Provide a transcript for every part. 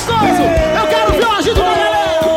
gostoso! Eu quero ver o agito da galera!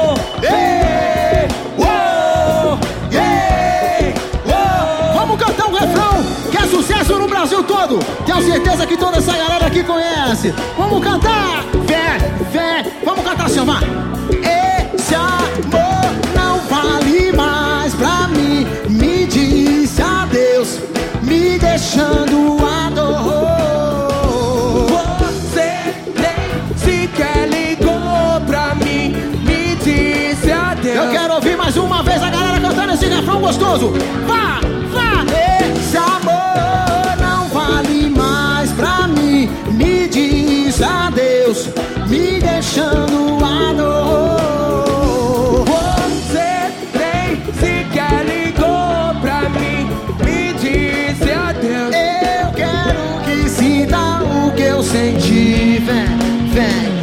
Vamos cantar um refrão que é sucesso no Brasil todo. Tenho certeza que toda essa galera aqui conhece. Vamos cantar! Fé, fé, vamos cantar assim, vai! Esse amor não vale mais pra mim. Me disse adeus, me deixando a dor. Você nem sequer ligou pra mim, me disse adeus. Eu quero ouvir mais uma vez a galera cantando esse refrão gostoso. Vá, vá! Esse amor não vale mais pra mim. Me diz adeus, me deixando a dor. Você nem sequer ligou pra mim, me disse adeus. Eu quero que sinta o que eu senti. Vem, vem.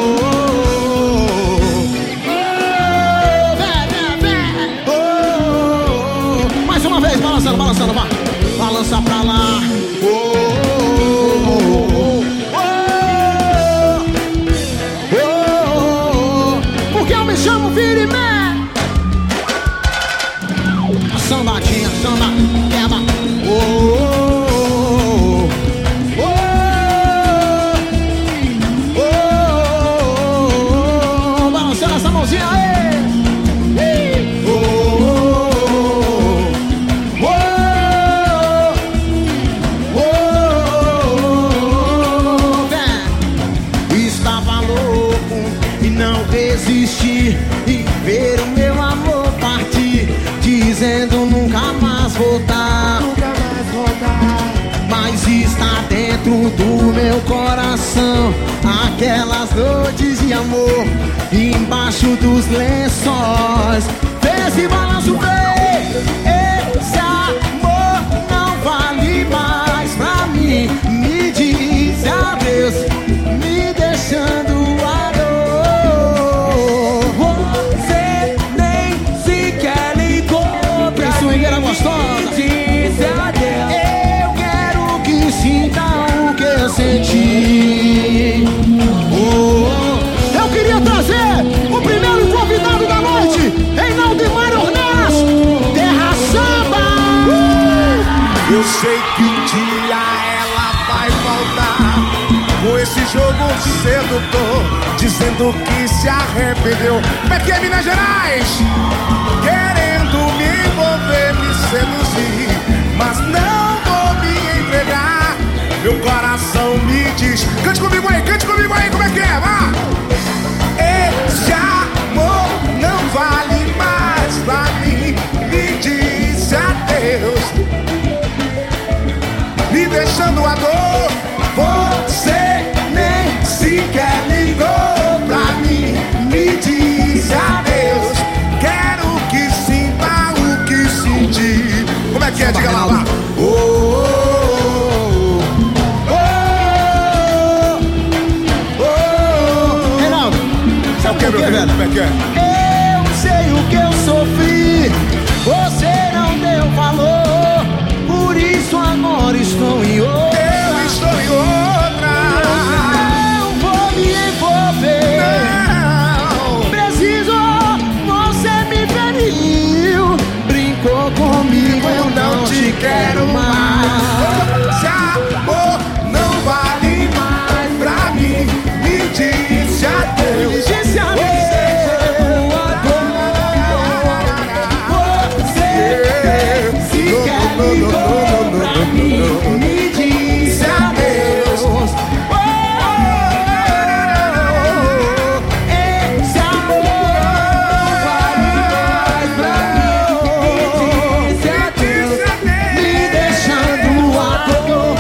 Mais uma vez, balançando, balançando, vai. Balança pra lá. Porque eu me chamo Virimé. Sambadinha, samba, quebra. Balançando essa mãozinha aí. Estava louco e não resisti em ver o meu amor partir, dizendo nunca mais voltar. Nunca mais voltar. Mas está dentro do meu coração aquelas noites de amor embaixo dos lençóis. Vem esse balanço, vem. Esse amor não vale mais pra mim. Me diz adeus, me deixando a dor. Você nem sequer ligou pra mim, Swingueira gostosa. me disse adeus. Eu quero que sinta o que eu senti. Eu queria trazer o primeiro convidado da noite, Reinaldemar Ornelas, Terra Samba. Eu sei que um dia ela vai voltar com esse jogo sedutor, dizendo que se arrependeu. Como é que é, Minas Gerais? Querendo me envolver, me seduzir, mas não vou me entregar. Meu coração me diz. Cante comigo aí, como é que é? Vá! Esse amor não vale mais pra mim. Me diz adeus, me deixando a dor. Você nem sequer ligou pra mim. Me diz adeus, quero que sinta o que senti. Como é que é? Diga lá, lá. Reinaldo, sabe o que, velho? Como é que é? Eu sei o que eu sofri, você não deu valor, por isso agora estou em outra. Eu estou em outra. Não vou me envolver. Não. Preciso, você me feriu, brincou comigo, eu não te quero mais. Esse amor não vale mais pra mim. Me disse adeus. Me disse adeus. Me disse adeus. Esse amor vale mais pra mim. Me disse adeus, me deixando a dor.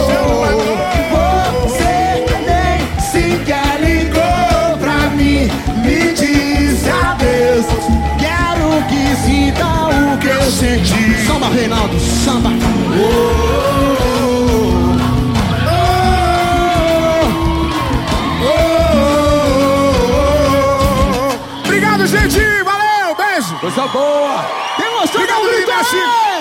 Você nem sequer ligou pra mim. Me disse adeus. Quero que sinta o que eu senti. Samba, Reinaldo, samba. Obrigado, gente. Valeu, beijo. Coisa boa. Quem gostou, dá um Obrigado, grito Lina, aí!